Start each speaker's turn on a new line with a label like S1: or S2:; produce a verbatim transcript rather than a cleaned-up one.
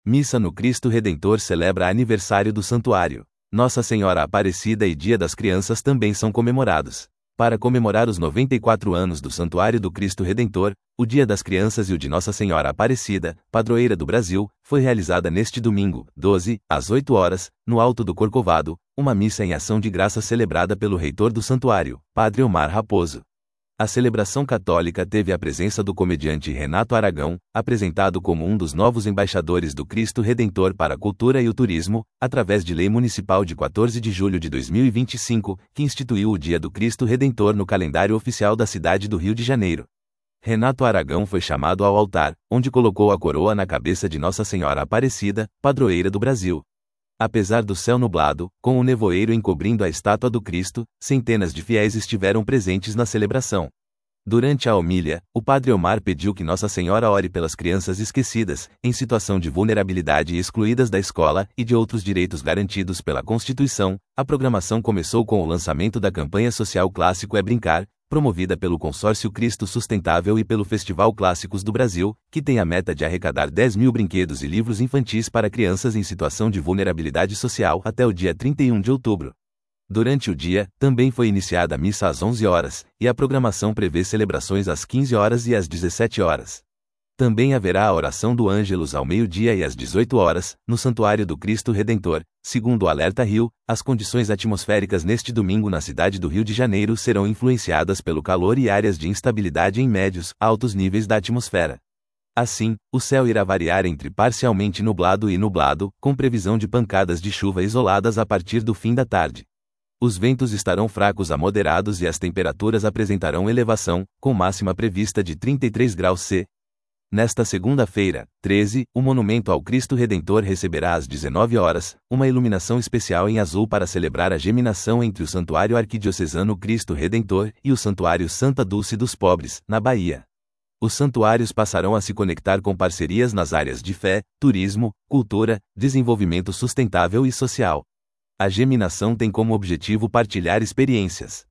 S1: Missa no Cristo Redentor celebra aniversário do Santuário. Nossa Senhora Aparecida e Dia das Crianças também são comemorados. Para comemorar os noventa e quatro anos do Santuário do Cristo Redentor, o Dia das Crianças e o de Nossa Senhora Aparecida, padroeira do Brasil, foi realizada neste domingo, doze, às oito horas, no Alto do Corcovado, uma missa em ação de graças celebrada pelo reitor do santuário, Padre Omar Raposo. A celebração católica teve a presença do comediante Renato Aragão, apresentado como um dos novos embaixadores do Cristo Redentor para a cultura e o turismo, através de lei municipal de quatorze de julho de dois mil e vinte e cinco, que instituiu o Dia do Cristo Redentor no calendário oficial da cidade do Rio de Janeiro. Renato Aragão foi chamado ao altar, onde colocou a coroa na cabeça de Nossa Senhora Aparecida, padroeira do Brasil. Apesar do céu nublado, com o nevoeiro encobrindo a estátua do Cristo, centenas de fiéis estiveram presentes na celebração. Durante a homília, o Padre Omar pediu que Nossa Senhora ore pelas crianças esquecidas, em situação de vulnerabilidade e excluídas da escola e de outros direitos garantidos pela Constituição. A programação começou com o lançamento da campanha social Clássico é Brincar, promovida pelo Consórcio Cristo Sustentável e pelo Festival Clássicos do Brasil, que tem a meta de arrecadar dez mil brinquedos e livros infantis para crianças em situação de vulnerabilidade social até o dia trinta e um de outubro. Durante o dia, também foi iniciada a missa às onze horas, e a programação prevê celebrações às quinze horas e às dezessete horas. Também haverá a oração do Ângelus ao meio-dia e às dezoito horas, no Santuário do Cristo Redentor. Segundo o Alerta Rio, as condições atmosféricas neste domingo na cidade do Rio de Janeiro serão influenciadas pelo calor e áreas de instabilidade em médios, altos níveis da atmosfera. Assim, o céu irá variar entre parcialmente nublado e nublado, com previsão de pancadas de chuva isoladas a partir do fim da tarde. Os ventos estarão fracos a moderados e as temperaturas apresentarão elevação, com máxima prevista de trinta e três graus Celsius. Nesta segunda-feira, treze, o Monumento ao Cristo Redentor receberá às dezenove horas, uma iluminação especial em azul para celebrar a geminação entre o Santuário Arquidiocesano Cristo Redentor e o Santuário Santa Dulce dos Pobres, na Bahia. Os santuários passarão a se conectar com parcerias nas áreas de fé, turismo, cultura, desenvolvimento sustentável e social. A geminação tem como objetivo partilhar experiências,